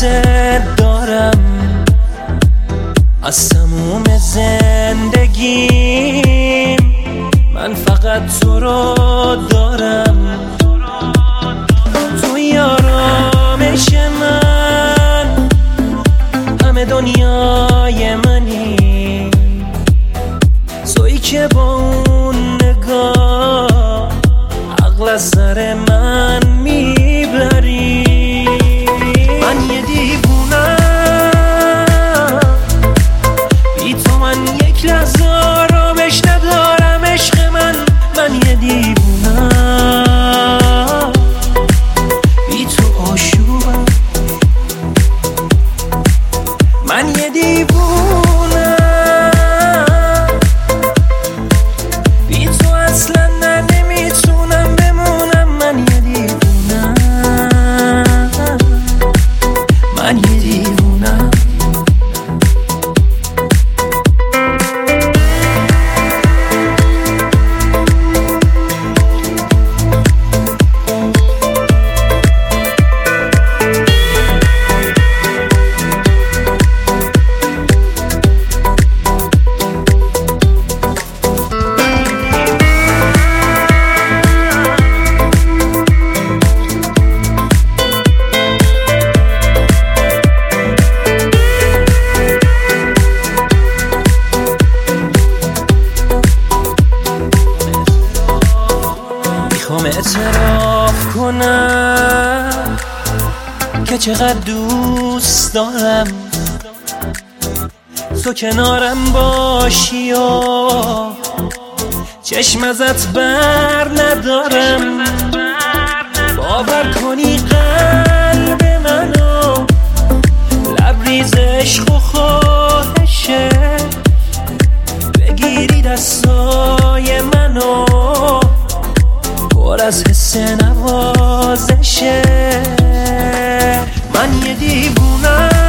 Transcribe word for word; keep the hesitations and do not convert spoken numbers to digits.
دارم از تموم زندگیم، من فقط تو رو دارم. توی آرامش من همه دنیای منی، تویی که با اون نگاه عقل از سر من میبری. من یه دیوونم، بی تو من یک لحظه آرامش ندارم. عشق من من یه دیوونم، بی تو آشوبم. من یه دیوونم، بی تو اصلا نه نمیتونم بمونم. من یه دیوونم، من یه دیوونم. میخوام اعتراف کنم که چقدر دوست دارم تو کنارم باشی و چشم ازت بر ندارم. باور کنی قلب منو لبریز عشق و خواهشه، بگیری دستای منو پر از حس نوازشه. من یه دیوونم،